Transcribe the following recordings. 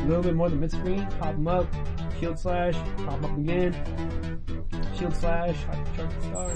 little bit more than mid-screen. Pop them up. Shield slash. Pop them up again. Shield slash. Charge the star.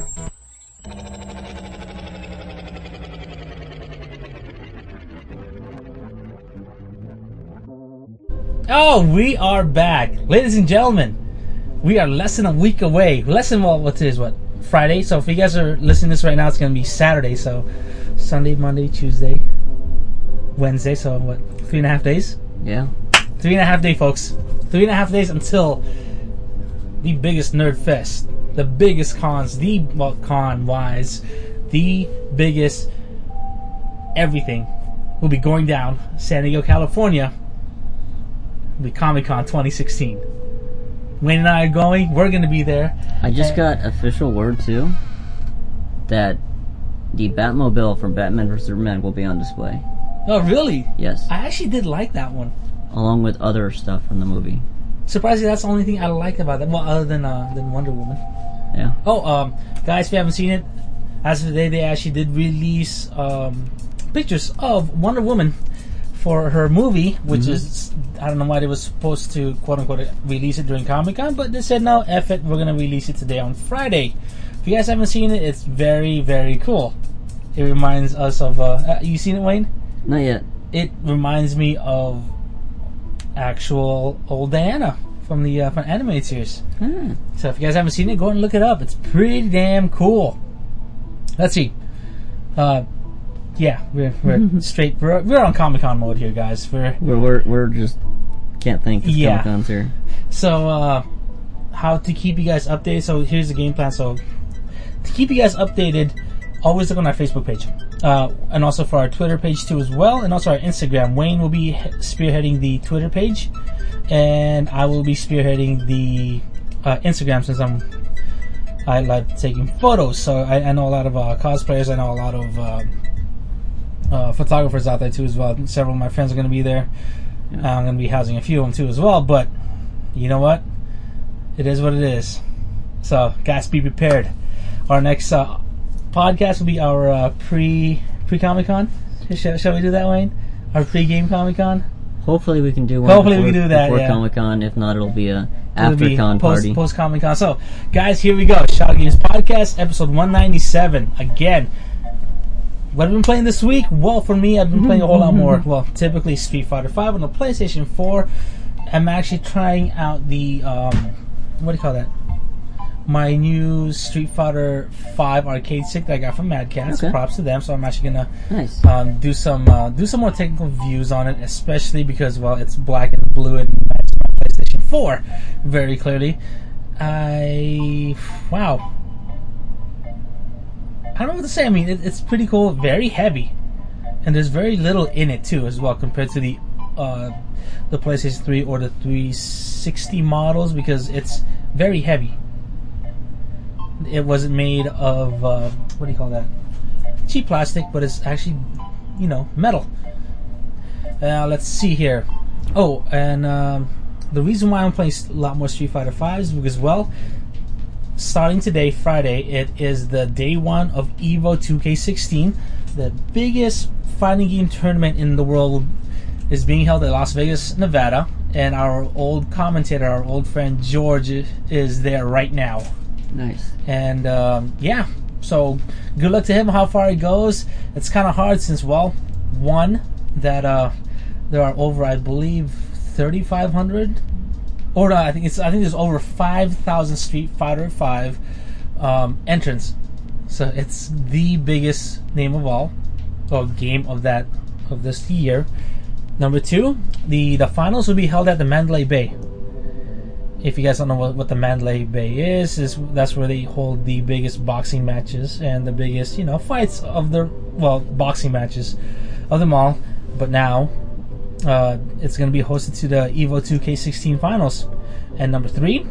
Oh, we are back. Ladies and gentlemen, we are less than a week away. What today is what? Friday. So if you guys are listening to this right now, it's going to be Saturday. So Sunday, Monday, Tuesday, Wednesday. So what? 3.5 days? Yeah. 3.5 days, folks. 3.5 days until the biggest nerd fest. The biggest cons. Con-wise, the biggest everything will be going down. San Diego, California. Will be Comic-Con 2016. Wayne and I are going. We're going to be there. I just got official word, too, that the Batmobile from Batman vs. Superman will be on display. Oh, really? Yes. I actually did like that one. Along with other stuff from the movie. Surprisingly, that's the only thing I like about that. Well, other than Wonder Woman. Yeah. Oh, guys, if you haven't seen it, as of today, they actually did release pictures of Wonder Woman for her movie, which is, I don't know why they were supposed to, quote-unquote, release it during Comic-Con, but they said, no, F it, we're going to release it today on Friday. If you guys haven't seen it, it's very, very cool. It reminds us of, you seen it, Wayne? Not yet. It reminds me of actual old Diana from the from animated series. So if you guys haven't seen it, go and look it up. It's pretty damn cool. Let's see. Yeah, we're straight. We're on Comic-Con mode here, guys. We're just can't think. Comic-Con's here. So how to keep you guys updated? So here's the game plan. So to keep you guys updated, always look on our Facebook page. And also for our Twitter page too as well, and also our Instagram. Wayne will be spearheading the Twitter page, and I will be spearheading the Instagram since I like taking photos. So I know a lot of cosplayers. I know a lot of photographers out there too as well. Several of my friends are going to be there. Yeah. I'm going to be housing a few of them too as well. But you know what? It is what it is. So guys, be prepared. Our next podcast will be our pre-Comic-Con. Shall we do that, Wayne? Our pre-game Comic-Con? Hopefully we can do one. Hopefully we can do that, before yeah. Comic-Con. If not, it'll be a after-con party. Post-Comic-Con. So, guys, here we go. Shout Games Podcast, episode 197. Again, what have I been playing this week? Well, for me, I've been playing a whole lot more. Well, typically Street Fighter V on the PlayStation 4. I'm actually trying out the, what do you call that? My new Street Fighter V arcade stick that I got from Mad Catz. Okay. Props to them. So I'm actually gonna do some more technical views on it, especially because it's black and blue and matches my PlayStation 4 very clearly. Wow. I don't know what to say. I mean, it's pretty cool. Very heavy, and there's very little in it too as well compared to the PlayStation 3 or the 360 models because it's very heavy. It wasn't made of what do you call that? Cheap plastic, but it's actually, metal. Let's see here. Oh, and the reason why I'm playing a lot more Street Fighter V is because, starting today, Friday, it is the day one of EVO 2K16. The biggest fighting game tournament in the world is being held at Las Vegas, Nevada, and our old commentator, our old friend George, is there right now. Nice. And so good luck to him. How far he goes, it's kind of hard since one that there are over, I believe, 3,500, or I think there's over 5,000 Street Fighter V entrants. So it's the biggest name of all, or game of this year. Number 2, the finals will be held at the Mandalay Bay. If you guys don't know what the Mandalay Bay is that's where they hold the biggest boxing matches and the biggest, fights of boxing matches of them all. But now, it's going to be hosted to the EVO 2K16 finals. And number 3,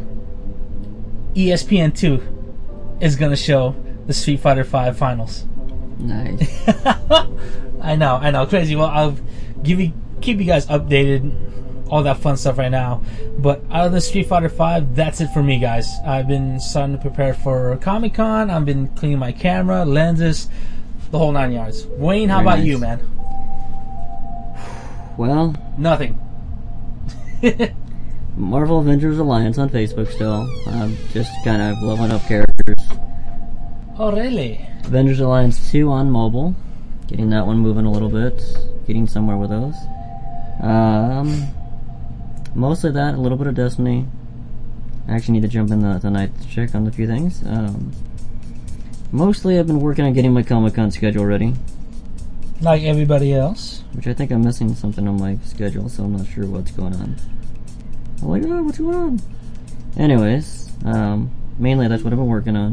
ESPN2 is going to show the Street Fighter V finals. Nice. I know, crazy. Well, I'll keep you guys updated, all that fun stuff right now. But out of the Street Fighter V, that's it for me, guys. I've been starting to prepare for Comic-Con. I've been cleaning my camera, lenses, the whole 9 yards. Wayne, how about you, man? Well, nothing. Marvel Avengers Alliance on Facebook still. Just kind of leveling up characters. Oh, really? Avengers Alliance 2 on mobile. Getting that one moving a little bit. Getting somewhere with those. Mostly that, a little bit of Destiny. I actually need to jump in tonight to check on a few things. Mostly I've been working on getting my Comic-Con schedule ready. Like everybody else. Which I think I'm missing something on my schedule, so I'm not sure what's going on. I'm like, oh, what's going on? Anyways, mainly that's what I've been working on.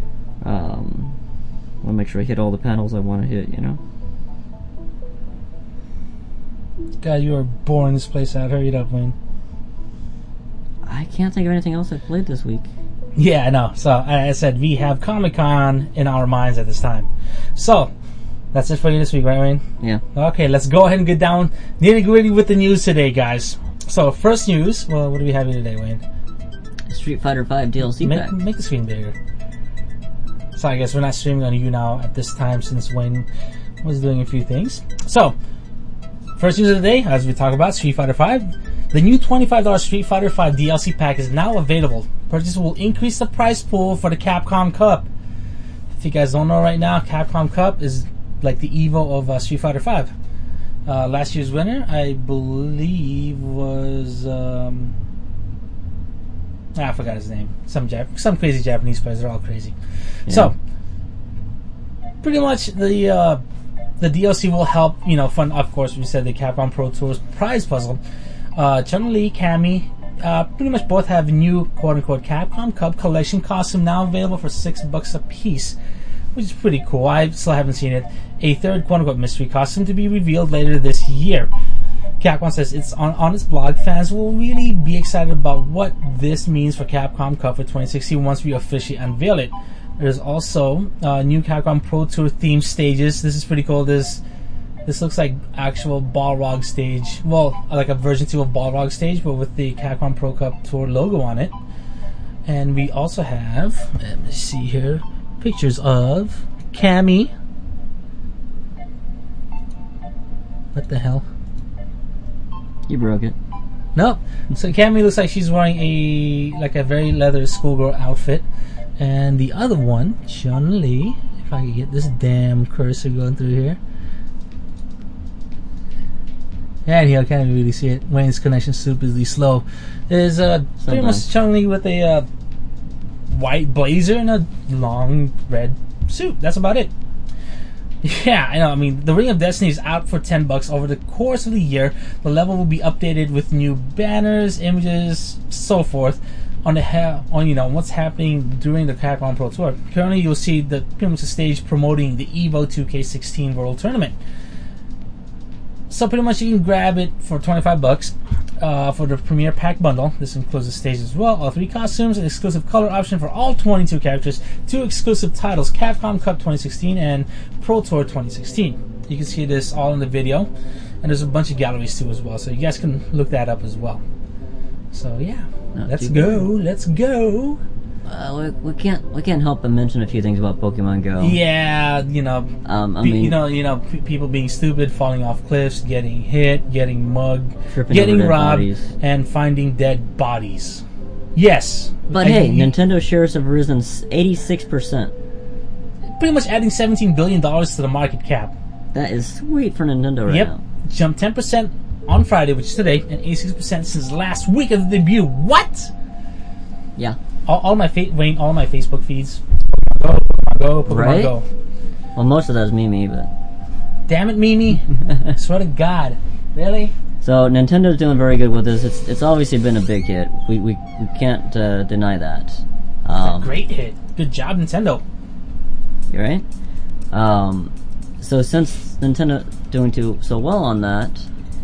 Want to make sure I hit all the panels I want to hit, you know? God, you are boring this place out. Hurry it up, Wayne. I can't think of anything else I played this week. Yeah, I know. So, I said we have Comic-Con in our minds at this time. So, that's it for you this week, right, Wayne? Yeah. Okay, let's go ahead and get down nitty-gritty with the news today, guys. So, first news. Well, what do we have here today, Wayne? Street Fighter 5 DLC pack. Make the screen bigger. So, I guess we're not streaming on you now at this time since Wayne was doing a few things. So, first news of the day, as we talk about Street Fighter 5, the new $25 Street Fighter 5 DLC pack is now available. Purchase will increase the price pool for the Capcom Cup. If you guys don't know right now, Capcom Cup is like the Evo of Street Fighter 5. Last year's winner, I believe, was I forgot his name. Some crazy Japanese players. They're all crazy. Yeah. So, pretty much the DLC will help, fund, of course, we said the Capcom Pro Tour's prize puzzle. Chun-Li, Cammy, pretty much both have new quote-unquote Capcom Cup collection costume now available for $6 a piece, which is pretty cool. I still haven't seen it. A third quote-unquote mystery costume to be revealed later this year. Capcom says it's on its blog. Fans will really be excited about what this means for Capcom Cup for 2016 once we officially unveil it. There's also new Capcom Pro Tour themed stages. This is pretty cool. This looks like actual Balrog stage. Well, like a version 2 of Balrog stage, but with the Capcom Pro Cup Tour logo on it. And we also have, let me see here, pictures of Cammy. What the hell? You broke it. Nope. So Cammy looks like she's wearing a very leather schoolgirl outfit. And the other one, Chun-Li, if I can get this damn cursor going through here. And here I can't really see it. Wayne's connection stupidly slow. Is pretty much Chun-Li with a white blazer and a long red suit. That's about it. Yeah, I know. I mean, the Ring of Destiny is out for $10 over the course of the year. The level will be updated with new banners, images, so forth on what's happening during the Capcom Pro Tour. Currently, you'll see pretty much the stage promoting the EVO 2K16 World Tournament. So pretty much you can grab it for $25 for the Premier Pack Bundle. This includes the stage as well, all 3 costumes, an exclusive color option for all 22 characters, 2 exclusive titles, Capcom Cup 2016 and Pro Tour 2016. You can see this all in the video, and there's a bunch of galleries too as well, so you guys can look that up as well. So yeah, let's go. We can't help but mention a few things about Pokemon Go. Yeah, people being stupid, falling off cliffs, getting hit, getting mugged, getting robbed, and finding dead bodies. Yes, but hey, Nintendo shares have risen 86%. Pretty much adding $17 billion to the market cap. That is sweet for Nintendo right now. Jumped 10% on Friday, which is today, and 86% since last week of the debut. What? Yeah. All my Facebook feeds. Pokemon Go. Well, most of that is Mimi, but damn it, Mimi! I swear to God, really? So Nintendo's doing very good with this. It's obviously been a big hit. We can't deny that. It's a great hit. Good job, Nintendo. You're right. So since Nintendo doing so well on that,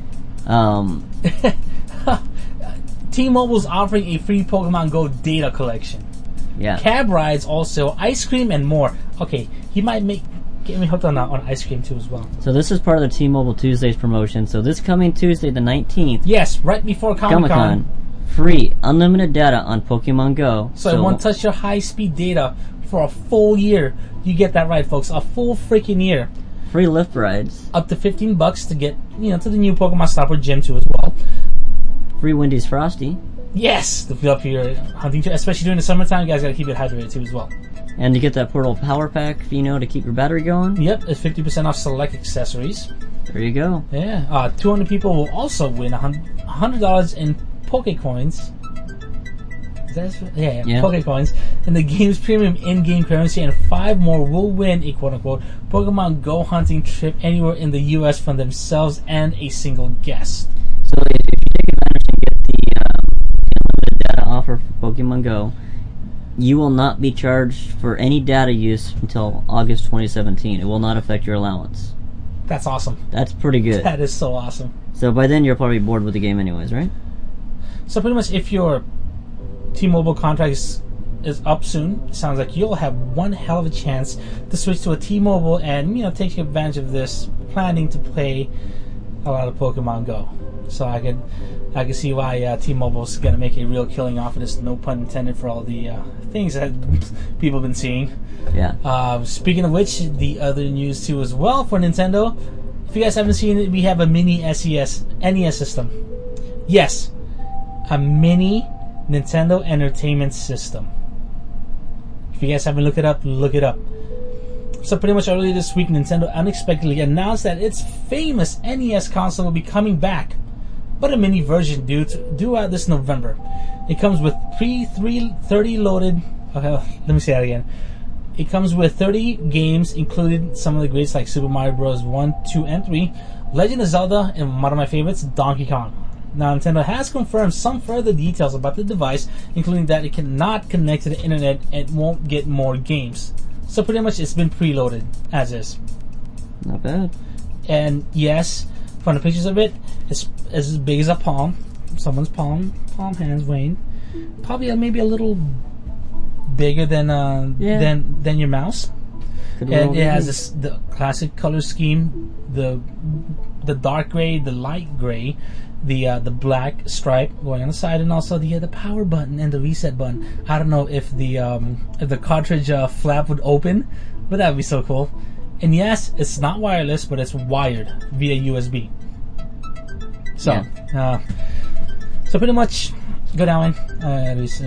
T-Mobile's offering a free Pokemon Go data collection. Yeah. Cab rides also, ice cream and more. Okay, he might get me hooked on ice cream too as well. So this is part of the T-Mobile Tuesdays promotion. So this coming Tuesday the 19th. Yes, right before Comic-Con. Free, unlimited data on Pokemon Go. So it won't touch your high-speed data for a full year. You get that right, folks. A full freaking year. Free lift rides. Up to $15 to get, to the new Pokemon Stop or Gym 2 as well. free Wendy's Frosty. Yes, to fill up your hunting trip, especially during the summertime. You guys gotta keep it hydrated too as well. And you get that portable power pack, to keep your battery going. Yep, it's 50% off select accessories. There you go. Yeah, 200 people will also win $100 in Pokecoins. Yeah. Pokecoins in the game's premium in-game currency, and 5 more will win a quote-unquote Pokemon Go hunting trip anywhere in the U.S. from themselves and a single guest. So if you take advantage and get the unlimited data offer for Pokemon Go, you will not be charged for any data use until August 2017. It will not affect your allowance. That's awesome. That's pretty good. That is so awesome. So by then you're probably bored with the game anyways, right? So pretty much if your T-Mobile contract is up soon, sounds like you'll have one hell of a chance to switch to a T-Mobile and take advantage of this, planning to play a lot of Pokemon Go. So I can see why T-Mobile's gonna make a real killing off of this. No pun intended for all the things that people have been seeing. Yeah. Speaking of which, the other news too as well for Nintendo. If you guys haven't seen it, we have a mini NES system. Yes, a mini Nintendo Entertainment System. If you guys haven't looked it up, look it up. So pretty much earlier this week, Nintendo unexpectedly announced that its famous NES console will be coming back, but a mini version due out this November. It comes with 30 loaded. Let me say that again. It comes with 30 games, including some of the greats like Super Mario Bros. 1, 2, and 3, Legend of Zelda, and one of my favorites, Donkey Kong. Now, Nintendo has confirmed some further details about the device, including that it cannot connect to the internet and won't get more games. So pretty much it's been preloaded, as is. Not bad. And yes, from the pictures of it, it's as big as a palm. Someone's palm hands, Wayne. Probably maybe a little bigger than your mouse. And it has the classic color scheme, the dark gray, the light gray, the black stripe going on the side, and also the power button and the reset button. I don't know if the cartridge flap would open, but that would be so cool. And yes, it's not wireless, but it's wired via USB. So, so pretty much go down. So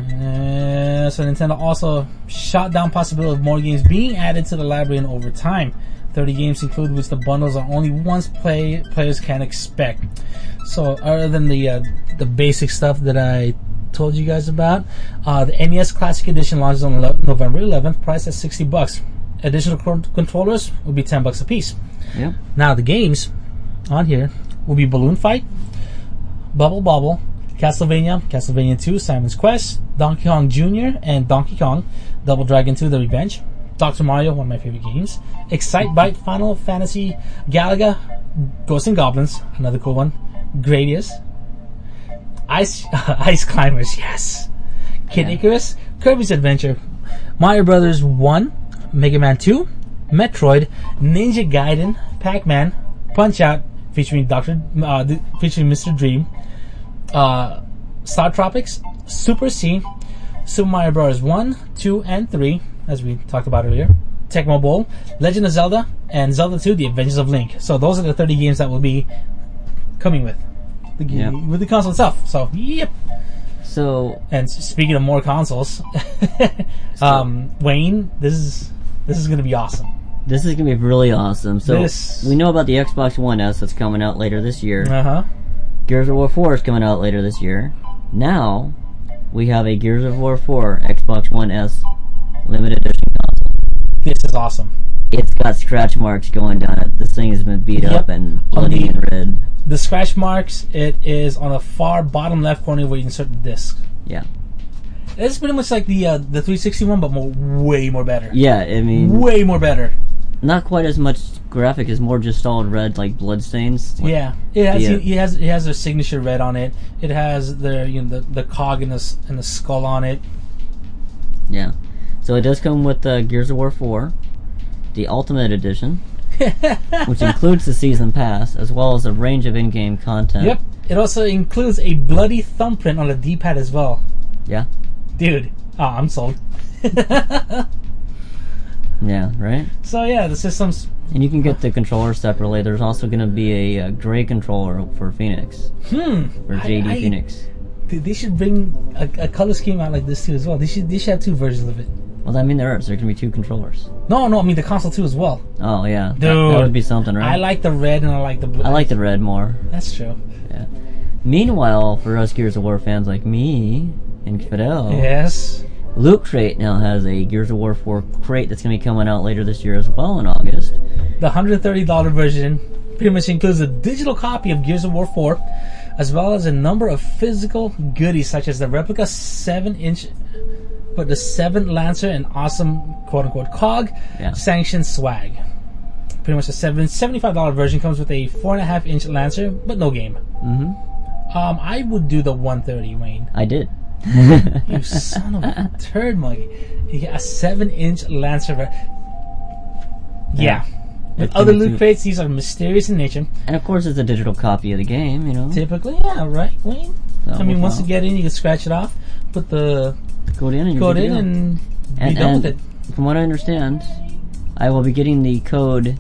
Nintendo also shot down possibility of more games being added to the library and over time. 30 games include, which the bundles are only once players can expect. So other than the basic stuff that I told you guys about, the NES Classic Edition launches on November 11th, priced at $60. Additional controllers will be $10 a piece. Yeah. Now the games on here will be Balloon Fight, Bubble Bobble, Castlevania 2, Simon's Quest, Donkey Kong Jr., and Donkey Kong, Double Dragon 2, The Revenge, Dr. Mario, one of my favorite games, Excitebike, Final Fantasy, Galaga, Ghosts and Goblins, another cool one, Gradius, Ice Climbers, yes, Kid Icarus, Kirby's Adventure, Mario Brothers 1, Mega Man 2, Metroid, Ninja Gaiden, Pac-Man, Punch-Out, featuring Mr. Dream, Star Tropics, Super C, Super Mario Bros. 1, 2, and 3, as we talked about earlier, Tecmo Bowl, Legend of Zelda, and Zelda 2, The Adventures of Link. So those are the 30 games that will be coming with the console itself. So, yep. So, and speaking of more consoles, Wayne, this is going to be awesome. This is going to be really awesome. So, we know about the Xbox One S that's coming out later this year. Uh-huh. Gears of War 4 is coming out later this year. Now, we have a Gears of War 4 Xbox One S limited edition console. This is awesome. It's got scratch marks going down it. This thing has been beat up and bloody and red. The scratch marks, it is on the far bottom left corner where you insert the disc. Yeah. It's pretty much like the 360 one, but way more better. Yeah, I mean... way more better. Not quite as much graphic, it's more just solid red, like blood stains. Yeah, it has their signature red on it. It has the cog and the skull on it. Yeah, so it does come with Gears of War 4, the Ultimate Edition, which includes the Season Pass as well as a range of in-game content. Yep, it also includes a bloody thumbprint on the D-pad as well. Yeah, dude, I'm sold. Yeah, right? So yeah, the system's... And you can get the controller separately. There's also going to be a gray controller for Phoenix. For JD Phoenix. They should bring a color scheme out like this too as well. They should have 2 versions of it. Well, I mean, there's going to be 2 controllers. No, I mean the console too as well. Oh, yeah. Dude. That would be something, right? I like the red and I like the blue. I like the red more. That's true. Yeah. Meanwhile, for us Gears of War fans like me and Fidel, Yes. Loot Crate now has a Gears of War 4 crate that's going to be coming out later this year as well in August. The $130 version pretty much includes a digital copy of Gears of War 4, as well as a number of physical goodies such as the replica 7-inch, but the 7 Lancer and awesome quote-unquote COG sanctioned swag. Pretty much the $75 version comes with a 4.5-inch Lancer, but no game. I would do the 130, Wayne. I did. You son of a turd monkey. You get a 7-inch Lancer. Yeah. With other loot crates, these are mysterious in nature. And of course, it's a digital copy of the game, you know. Typically, yeah, right, Wayne? So, I mean, once you get in, you can scratch it off, put the code in, and be done with it. From what I understand, I will be getting the code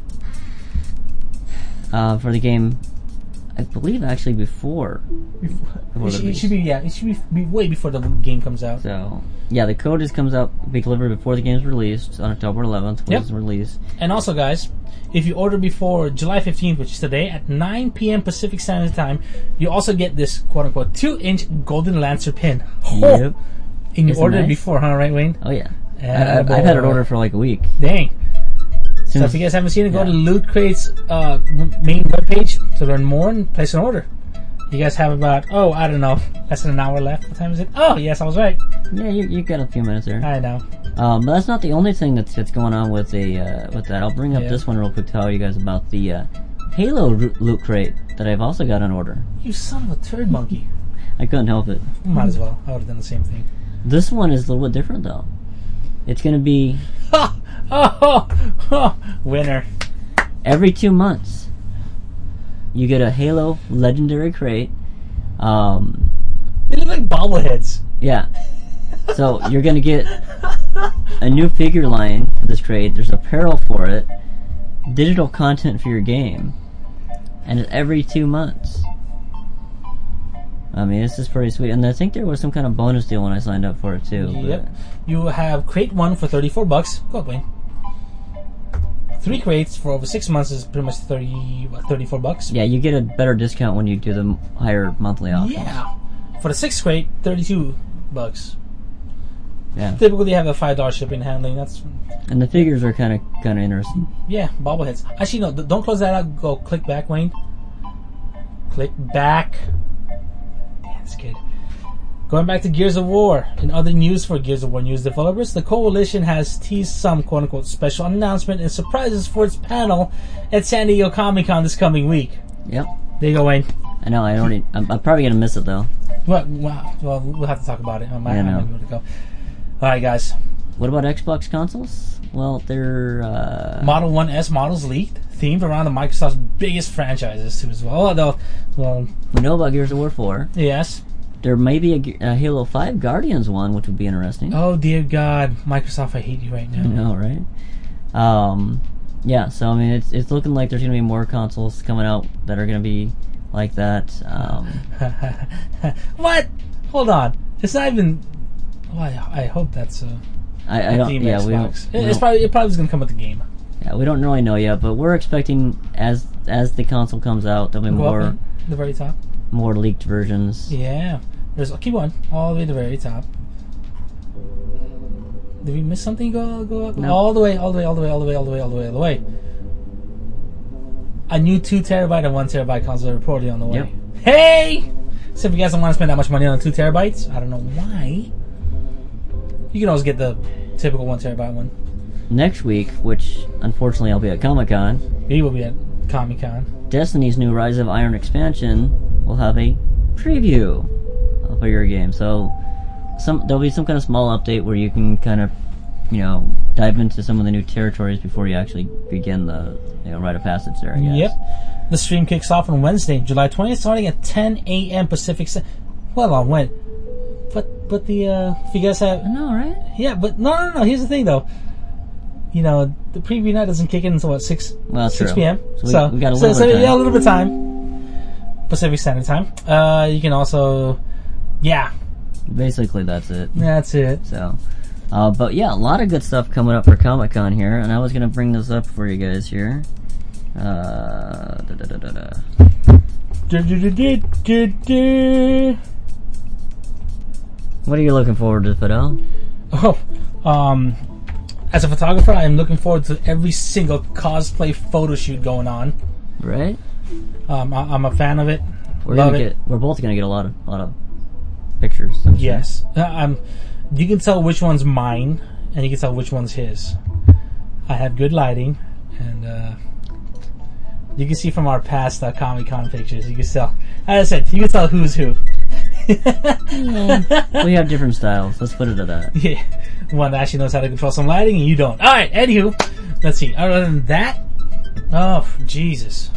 for the game, I believe, actually before it should be way before the game comes out. So, yeah, the code comes out, be delivered before the game's released on October 11th, when it's released. And also, guys, if you order before July 15th, which is today, at 9 p.m. Pacific Standard Time, you also get this quote-unquote 2-inch Golden Lancer pin. Yep. And you ordered it before, huh, right, Wayne? Oh, yeah. I've had it ordered for like a week. Dang. So if you guys haven't seen it, go to Loot Crate's main webpage to learn more and place an order. You guys have about, I don't know, less than an hour left. What time is it? Oh, yes, I was right. Yeah, you got a few minutes there. I know. But that's not the only thing that's going on with that. I'll bring up this one real quick to tell you guys about the Halo Loot Crate that I've also got on order. You son of a turd monkey. I couldn't help it. Might as well. I would have done the same thing. This one is a little bit different, though. It's going to be... Winner. Every 2 months, you get a Halo Legendary Crate. They look like bobbleheads. Yeah. So you're going to get a new figure line for this crate. There's apparel for it. Digital content for your game. And it's every 2 months. I mean, this is pretty sweet. And I think there was some kind of bonus deal when I signed up for it, too. Yep. You have crate 1 for $34. Go ahead, Wayne. 3 crates for over 6 months is pretty much $34. Yeah, you get a better discount when you do the higher monthly options. Yeah. For the 6th crate, $32. Yeah. Typically, they have a $5 shipping and handling. And the figures are kind of interesting. Yeah, bobbleheads. Actually, no, don't close that out. Go click back, Wayne. Click back. That's good. Going back to Gears of War. In other news for Gears of War news developers, the Coalition has teased some quote-unquote special announcement and surprises for its panel at San Diego Comic-Con this coming week. Yep. There you go, Wayne. I know, I'm probably going to miss it, though. Well, we'll have to talk about it. I might not be able to go. Alright, guys. What about Xbox consoles? Well, they're... Model 1S models leaked, themed around the Microsoft's biggest franchises, too, as well. Although, we know about Gears of War 4. Yes. There may be a Halo 5 Guardians one, which would be interesting. Oh, dear God. Microsoft, I hate you right now. I know, right? Yeah, so, I mean, it's looking like there's going to be more consoles coming out that are going to be like that. What? Hold on. It's not even... Oh, I hope that's I don't... Yeah, Xbox. It probably is going to come with the game. Yeah, we don't really know yet, but we're expecting as the console comes out, there'll be more... Up the very top. More leaked versions. Yeah. Keep on. All the way to the very top. Did we miss something? Go up. No. All the way. A new 2 terabyte and 1 terabyte console reported on the way. Yep. Hey! So if you guys don't want to spend that much money on 2 terabytes, I don't know why. You can always get the typical 1 terabyte one. Next week, which unfortunately I'll be at Comic-Con. We will be at Comic-Con. Destiny's new Rise of Iron expansion will have a preview for your game. So there'll be some kind of small update where you can kind of, dive into some of the new territories before you actually begin the rite of passage there, I guess. Yep. The stream kicks off on Wednesday, July 20th, starting at 10 a.m. Pacific. Well, on when? But if you guys have... I know, right? Yeah, but no. Here's the thing, though. you know, the preview night doesn't kick in until what 6 true. p.m. So we got a little bit of time. Yeah, a little bit of time. Pacific Standard Time. You can also, Basically, that's it. that's it. So, but yeah, a lot of good stuff coming up for Comic-Con here, and I was gonna bring this up for you guys here. What are you looking forward to, Fidel? As a photographer, I am looking forward to every single cosplay photo shoot going on. Right? I'm a fan of it. We're both gonna get a lot of pictures. I'm sure. Yes. You can tell which one's mine, and you can tell which one's his. I have good lighting, and you can see from our past Comic-Con pictures. You can tell. As I said, you can tell who's who. We have different styles. Let's put it at that. Yeah. One that actually knows how to control some lighting, and you don't. All right. Anywho, let's see. Other than that, oh Jesus,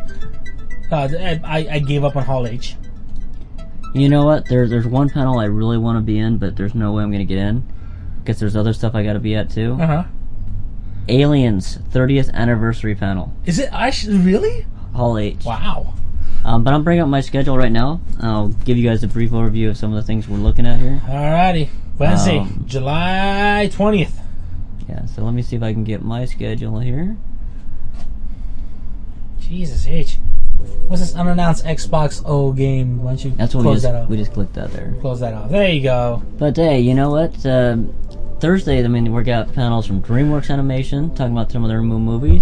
I gave up on Hall H. You know what? There's one panel I really want to be in, but there's no way I'm going to get in because there's other stuff I got to be at too. Aliens 30th anniversary panel. Is it actually really? Hall H. Wow. But I'm bringing up my schedule right now. I'll give you guys a brief overview of some of the things we're looking at here. Alrighty. Wednesday, July 20th. Yeah, so let me see if I can get my schedule here. Jesus H. What's this unannounced Xbox O game? Why don't you close that off? We just clicked that there. Close that off. There you go. But hey, you know what? Thursday, we got panels from DreamWorks Animation talking about some of their movies.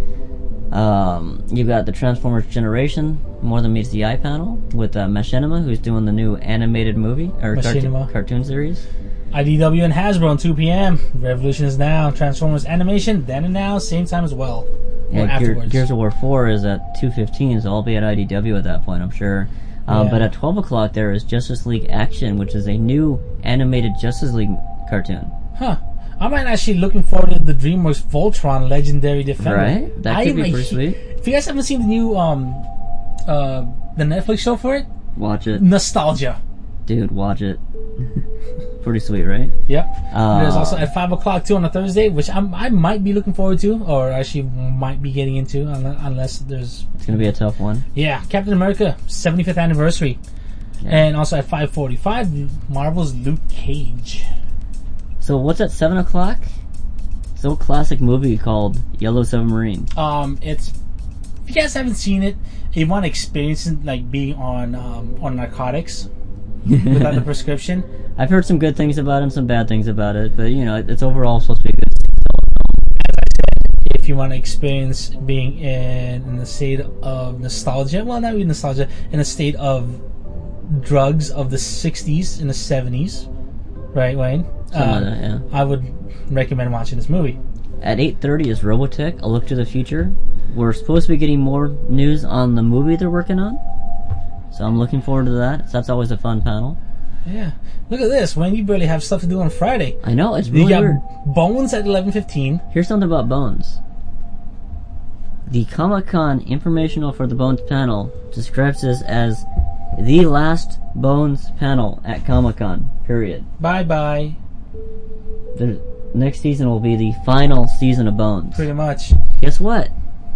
You've got the Transformers Generation, More Than Meets the Eye panel with Machinima, who's doing the new animated movie or cartoon series. IDW and Hasbro on 2 p.m. Revolution is now. Transformers Animation, then and now, same time as well. Yeah, Gears of War 4 is at 2:15, so I'll be at IDW at that point, I'm sure. But at 12 o'clock there is Justice League Action, which is a new animated Justice League cartoon. Huh. I'm actually looking forward to the DreamWorks Voltron Legendary Defender. Right? That could be pretty sweet. If you guys haven't seen the new the Netflix show for it, watch it. Nostalgia. Dude, watch it. Pretty sweet, right? Yep. There's also at 5 o'clock too on a Thursday, which I might be looking forward to, or actually might be getting into, unless there's... It's going to be a tough one. Yeah. Captain America, 75th anniversary. Yeah. And also at 5:45, Marvel's Luke Cage. So what's at 7 o'clock? It's an old classic movie called Yellow Submarine. It's... If you guys haven't seen it, you want to experience it, like being on narcotics without the prescription. I've heard some good things about it and some bad things about it, but you know, it's overall supposed to be a good film. As I said, if you want to experience being in a state of nostalgia, well, not even nostalgia, in a state of drugs of the 60s and the 70s, right, Wayne? Something like that, yeah. I would recommend watching this movie. At 8:30 is Robotech, A Look to the Future. We're supposed to be getting more news on the movie they're working on, so I'm looking forward to that. So that's always a fun panel. Yeah. Look at this, Wayne. You barely have stuff to do on Friday. I know, it's really weird. Bones at 11:15. Here's something about Bones. The Comic-Con informational for the Bones panel describes this as the last Bones panel at Comic-Con, period. Bye-bye. The next season will be the final season of Bones. Pretty much. Guess what?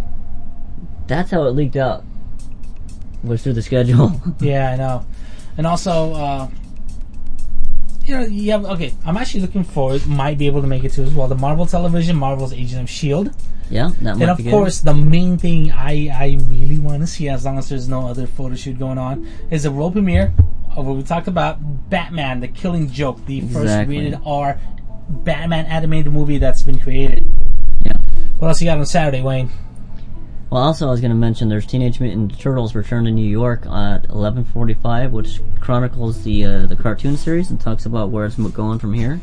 That's how it leaked out. Was through the schedule. Yeah, I know. And also, you have... Okay, I'm actually looking forward, might be able to make it to as well, the Marvel Television, Marvel's Agent of S.H.I.E.L.D. Yeah, that might be good. And of course, the main thing I really want to see, as long as there's no other photo shoot going on, is the world premiere of what we talked about, Batman, The Killing Joke, the first rated R Batman animated movie that's been created. Yeah. What else you got on Saturday, Wayne? Well, also I was going to mention there's Teenage Mutant Ninja Turtles Return to New York at 11:45, which chronicles the cartoon series and talks about where it's going from here.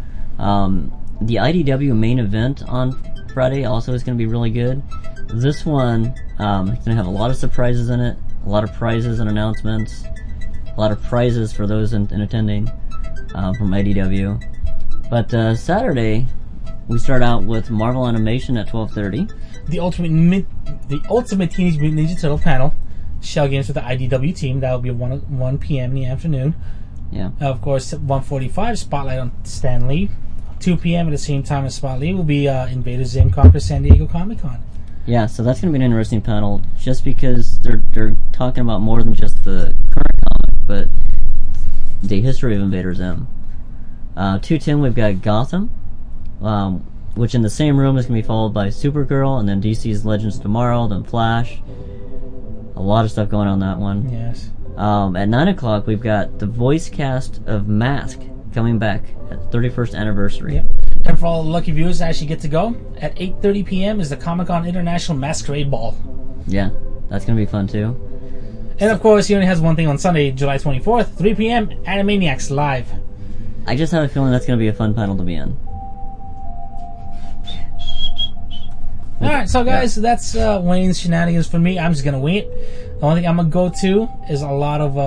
The IDW main event on Friday also is going to be really good. This one is going to have a lot of surprises in it, a lot of prizes and announcements, a lot of prizes for those in attending from IDW. But Saturday, we start out with Marvel Animation at 12:30. The Ultimate Teenage Mutant Ninja Turtle panel. Shell Games with the IDW team. That will be 1 p.m. in the afternoon. Yeah. Of course, 1:45, Spotlight on Stan Lee. 2 p.m. at the same time as Spot Lee will be Invader Zim Conquer San Diego Comic Con. Yeah, so that's going to be an interesting panel, just because they're talking about more than just the current comic, but the history of Invader Zim. 2:10 we've got Gotham, which in the same room is going to be followed by Supergirl, and then DC's Legends tomorrow, then Flash. A lot of stuff going on that one. Yes. At 9 o'clock we've got the voice cast of Mask coming back at 31st anniversary. Yep. And for all the lucky viewers that actually get to go, at 8:30 p.m. is the Comic-Con International Masquerade Ball. Yeah, that's going to be fun too. And of course, he only has one thing on Sunday, July 24th, 3 p.m., Animaniacs Live. I just have a feeling that's going to be a fun panel to be in. Alright, so guys, that's Wayne's shenanigans for me. I'm just gonna wing it. The only thing I'm gonna go to is a lot of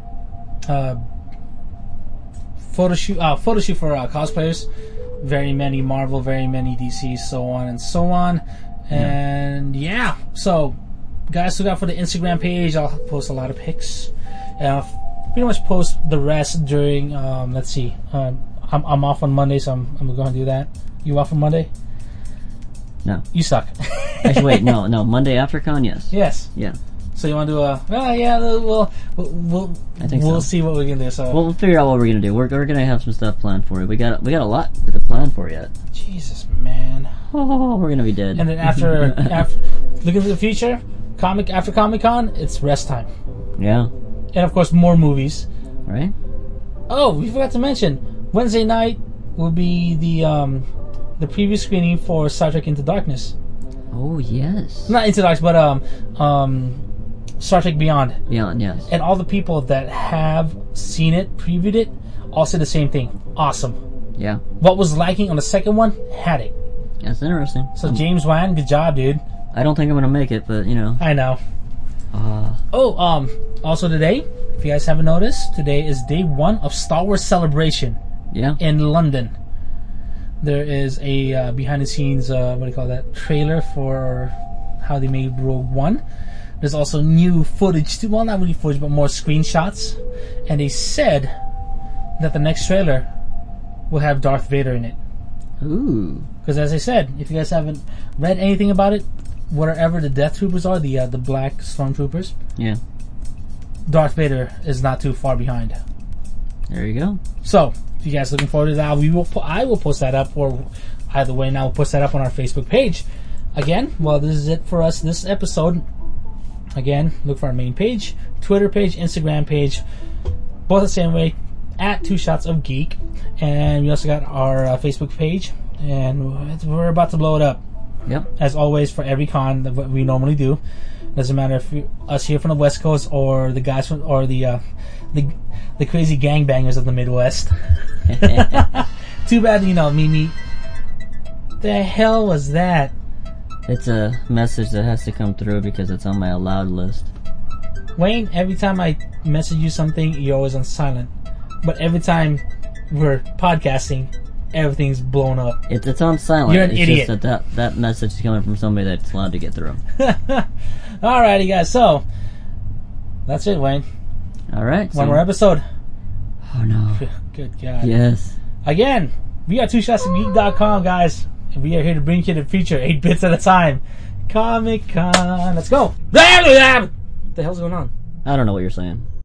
photo shoot for cosplayers. Very many Marvel, very many DC, so on and so on. And yeah, so guys, look out for the Instagram page. I'll post a lot of pics. And I'll pretty much post the rest during, let's see, I'm off on Monday, so I'm gonna go and do that. You off on Monday? No. You suck. Actually, wait, no. Monday after con, yes. Yes. Yeah. So you want to do a? Well, yeah. We'll I think we'll so. see what we can do. So We'll figure out what we're gonna do. We're gonna have some stuff planned for you. We got a lot to plan for yet. Jesus, man. Oh, we're gonna be dead. And then after looking to the future, after Comic Con, it's rest time. Yeah. And of course, more movies. Right. Oh, we forgot to mention Wednesday night will be the preview screening for Star Trek Into Darkness. Oh yes. Not Into Darkness, but Star Trek Beyond. Beyond, yes. And all the people that have seen it, previewed it, all said the same thing. Awesome. Yeah. What was lacking on the second one, had it. That's interesting. So James Wan, good job, dude. I don't think I'm gonna make it, but you know. I know. Also today, if you guys haven't noticed, today is day 1 of Star Wars Celebration. Yeah. In London. There is a behind the scenes, trailer for how they made Rogue One. There's also new footage, well, not really footage, but more screenshots. And they said that the next trailer will have Darth Vader in it. Ooh. Because as I said, if you guys haven't read anything about it, whatever the Death Troopers are, the black Stormtroopers, yeah, Darth Vader is not too far behind. There you go. So, if you guys are looking forward to that, I will post that up, or either way, now we'll post that up on our Facebook page. Again, well, this is it for us this episode. Again, look for our main page, Twitter page, Instagram page, both the same way, at 2 Shots of Geek. And we also got our Facebook page, and we're about to blow it up. Yep. As always, for every con that we normally do. Doesn't matter if us here from the West Coast or the guys from, or the crazy gangbangers of the Midwest. Too bad, Mimi. The hell was that? It's a message that has to come through because it's on my allowed list. Wayne, every time I message you something, you're always on silent. But every time we're podcasting, everything's blown up. It's on silent. You're an idiot. Just that message is coming from somebody that's allowed to get through. Alrighty, guys. So, that's it, Wayne. Alright. One more episode. Oh, no. Good God. Yes. Again, we are 2shotsofgeek.com, guys. And we are here to bring you the future 8 bits at a time. Comic-Con. Let's go. What the hell's going on? I don't know what you're saying.